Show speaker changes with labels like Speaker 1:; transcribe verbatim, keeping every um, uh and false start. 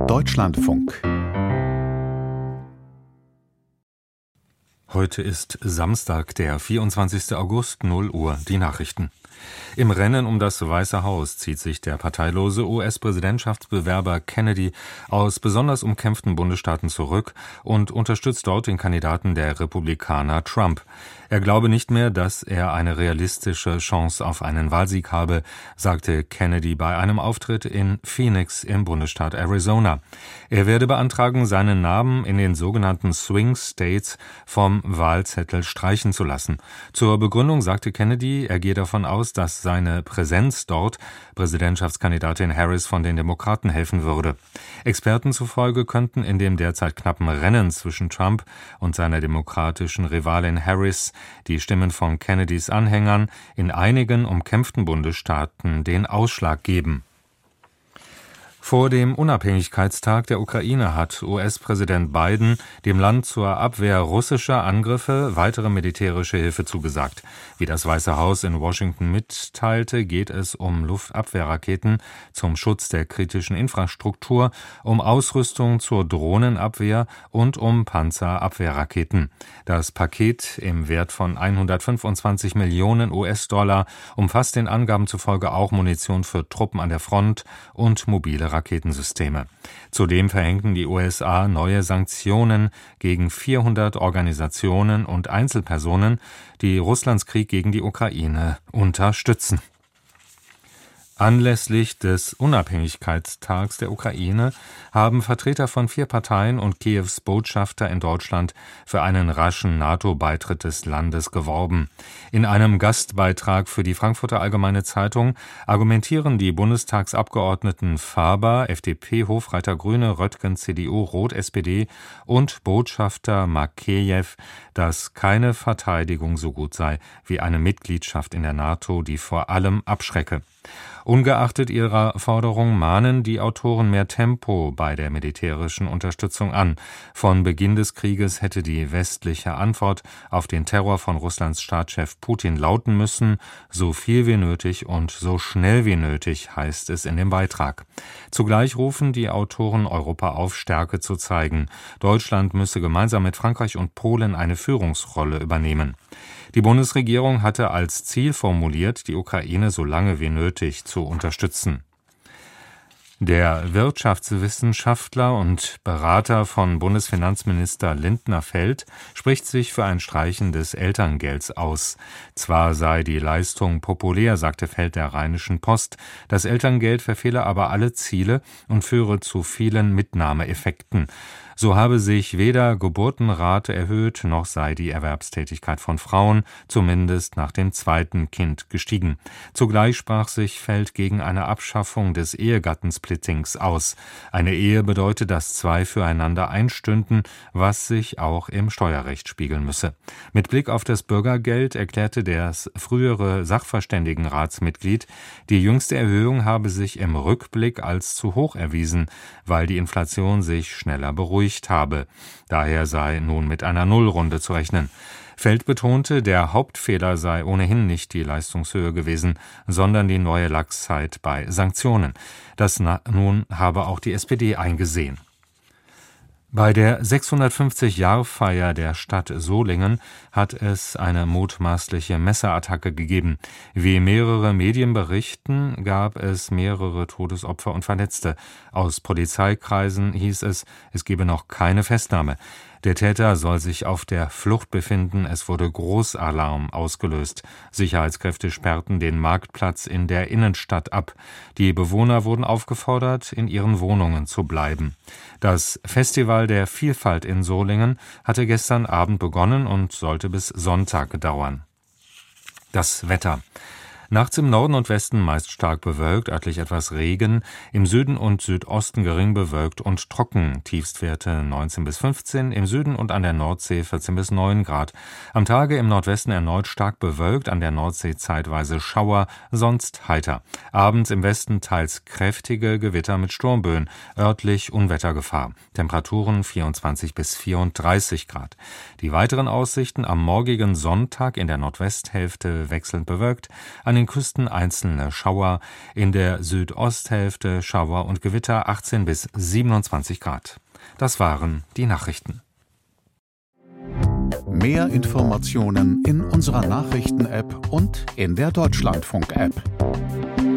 Speaker 1: Deutschlandfunk.
Speaker 2: Heute ist Samstag, der vierundzwanzigster August, null Uhr, die Nachrichten. Im Rennen um das Weiße Haus zieht sich der parteilose U S-Präsidentschaftsbewerber Kennedy aus besonders umkämpften Bundesstaaten zurück und unterstützt dort den Kandidaten der Republikaner Trump. Er glaube nicht mehr, dass er eine realistische Chance auf einen Wahlsieg habe, sagte Kennedy bei einem Auftritt in Phoenix im Bundesstaat Arizona. Er werde beantragen, seinen Namen in den sogenannten Swing States vom Wahlzettel streichen zu lassen. Zur Begründung sagte Kennedy, er gehe davon aus, dass seine Präsenz dort Präsidentschaftskandidatin Harris von den Demokraten helfen würde. Experten zufolge könnten in dem derzeit knappen Rennen zwischen Trump und seiner demokratischen Rivalin Harris die Stimmen von Kennedys Anhängern in einigen umkämpften Bundesstaaten den Ausschlag geben. Vor dem Unabhängigkeitstag der Ukraine hat U S-Präsident Biden dem Land zur Abwehr russischer Angriffe weitere militärische Hilfe zugesagt. Wie das Weiße Haus in Washington mitteilte, geht es um Luftabwehrraketen zum Schutz der kritischen Infrastruktur, um Ausrüstung zur Drohnenabwehr und um Panzerabwehrraketen. Das Paket im Wert von hundertfünfundzwanzig Millionen U S-Dollar umfasst den Angaben zufolge auch Munition für Truppen an der Front und mobile Raketensysteme. Zudem verhängten die U S A neue Sanktionen gegen vierhundert Organisationen und Einzelpersonen, die Russlands Krieg gegen die Ukraine unterstützen. Anlässlich des Unabhängigkeitstags der Ukraine haben Vertreter von vier Parteien und Kiews Botschafter in Deutschland für einen raschen NATO-Beitritt des Landes geworben. In einem Gastbeitrag für die Frankfurter Allgemeine Zeitung argumentieren die Bundestagsabgeordneten Faber, F D P, Hofreiter, Grüne, Röttgen, C D U, Roth, S P D und Botschafter Makeyev, dass keine Verteidigung so gut sei wie eine Mitgliedschaft in der NATO, die vor allem abschrecke. Ungeachtet ihrer Forderung mahnen die Autoren mehr Tempo bei der militärischen Unterstützung an. Von Beginn des Krieges hätte die westliche Antwort auf den Terror von Russlands Staatschef Putin lauten müssen, so viel wie nötig und so schnell wie nötig, heißt es in dem Beitrag. Zugleich rufen die Autoren Europa auf, Stärke zu zeigen. Deutschland müsse gemeinsam mit Frankreich und Polen eine Führungsrolle übernehmen. Die Bundesregierung hatte als Ziel formuliert, die Ukraine so lange wie nötig zu unterstützen. Der Wirtschaftswissenschaftler und Berater von Bundesfinanzminister Lindner-Feld spricht sich für ein Streichen des Elterngelds aus. Zwar sei die Leistung populär, sagte Feld der Rheinischen Post, das Elterngeld verfehle aber alle Ziele und führe zu vielen Mitnahmeeffekten. So habe sich weder Geburtenrate erhöht, noch sei die Erwerbstätigkeit von Frauen, zumindest nach dem zweiten Kind, gestiegen. Zugleich sprach sich Feld gegen eine Abschaffung des Ehegattensplittings aus. Eine Ehe bedeutet, dass zwei füreinander einstünden, was sich auch im Steuerrecht spiegeln müsse. Mit Blick auf das Bürgergeld erklärte das frühere Sachverständigenratsmitglied, die jüngste Erhöhung habe sich im Rückblick als zu hoch erwiesen, weil die Inflation sich schneller beruhigt habe. Daher sei nun mit einer Nullrunde zu rechnen. Feld betonte, der Hauptfehler sei ohnehin nicht die Leistungshöhe gewesen, sondern die neue Laxheit bei Sanktionen. Das na- nun habe auch die S P D eingesehen. Bei der sechshundertfünfzig-Jahr-Feier der Stadt Solingen hat es eine mutmaßliche Messerattacke gegeben. Wie mehrere Medien berichten, gab es mehrere Todesopfer und Verletzte. Aus Polizeikreisen hieß es, es gebe noch keine Festnahme. Der Täter soll sich auf der Flucht befinden, es wurde Großalarm ausgelöst. Sicherheitskräfte sperrten den Marktplatz in der Innenstadt ab. Die Bewohner wurden aufgefordert, in ihren Wohnungen zu bleiben. Das Festival der Vielfalt in Solingen hatte gestern Abend begonnen und sollte bis Sonntag dauern. Das Wetter. Nachts im Norden und Westen meist stark bewölkt, örtlich etwas Regen, im Süden und Südosten gering bewölkt und trocken, Tiefstwerte neunzehn bis fünfzehn, im Süden und an der Nordsee vierzehn bis neun Grad. Am Tage im Nordwesten erneut stark bewölkt, an der Nordsee zeitweise Schauer, sonst heiter. Abends im Westen teils kräftige Gewitter mit Sturmböen, örtlich Unwettergefahr. Temperaturen vierundzwanzig bis vierunddreißig Grad. Die weiteren Aussichten am morgigen Sonntag in der Nordwesthälfte wechselnd bewölkt, an den Küsten einzelne Schauer, in der Südosthälfte Schauer und Gewitter, achtzehn bis siebenundzwanzig Grad. Das waren die Nachrichten.
Speaker 1: Mehr Informationen in unserer Nachrichten-App und in der Deutschlandfunk-App.